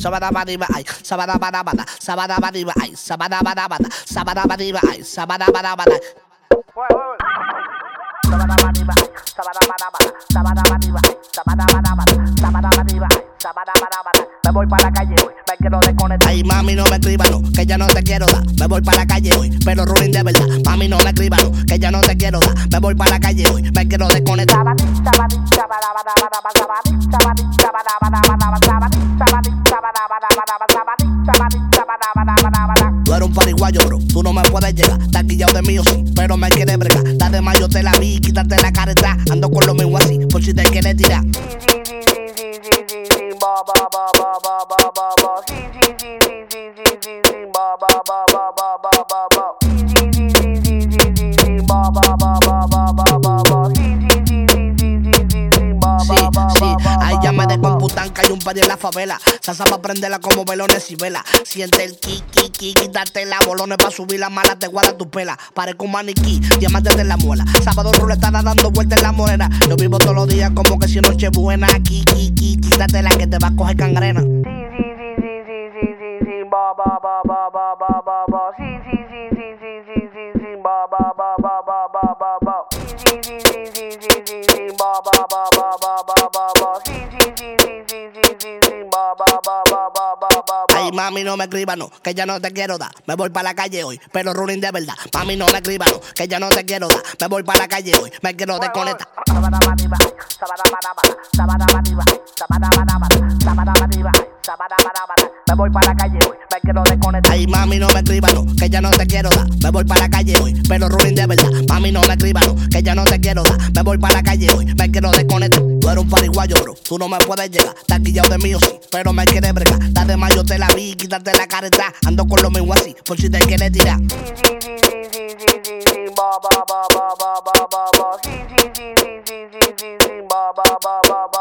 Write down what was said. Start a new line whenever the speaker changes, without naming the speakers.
sabadabadiba, ay, sabadabadabada, sabadabadiba, ay, sabadabadabada, sabadabadiba, ay, sabadabadabada. Sabadabadiba, sabadabadabada, sabadabadiba, sabadabadabada, sabadabadiba, sabadabadabada. Me voy para la calle hoy, me quiero desconectar. Ay, mami, no me escribas, no, que ya no te quiero dar. Me voy para la calle hoy, pero ruling de verdad. Mami, no me escribas, no, que ya no te quiero dar. Me voy para la calle hoy, me quiero desconectar. Tú eres un pariguayo, bro, tú no me puedes llegar. Estás guillado de mí, sí, pero me quieres bregar. La de mayo te la vi, quítate la careta. Ando con lo mismo así, por si te quieres tirar. Ay, ya me descomputan que hay un par en la favela. Salsa pa' prenderla como velones y vela. Siente el ki, quítate la bolones pa' subir la mala, te guarda tu pela. Parezco un maniquí, diamantes de la muela. Sábado ruletada dando vueltas en la morena. Yo vivo todos los días como que si noche buena. Ki, quítate la que te va a coger cangrena. Ay, mami, no me escribas, no, que ya no te quiero dar. Me voy para la calle hoy, pero ruling de verdad. Mami, no me escribas, no, que ya no te quiero dar. Me voy para la calle hoy, me quiero desconectar. Me voy para la calle hoy, me quiero desconectar. Ay, mami, no me escribas, no, que ya no te quiero dar. Me voy para la calle hoy, pero ruling de verdad. Mami, no me escribas, no, que ya no te quiero dar. Me voy para la calle hoy, me quiero desconectar. Tú eres un pariguayo, bro, tú no me puedes llegar. Estás guillado de mí, sí, pero me quieres bregar. La de mayo te la vi, quítate la careta. Ando con lo mismo así, por si te quieres tirar. Ba ba ba ba ba ba ba ba.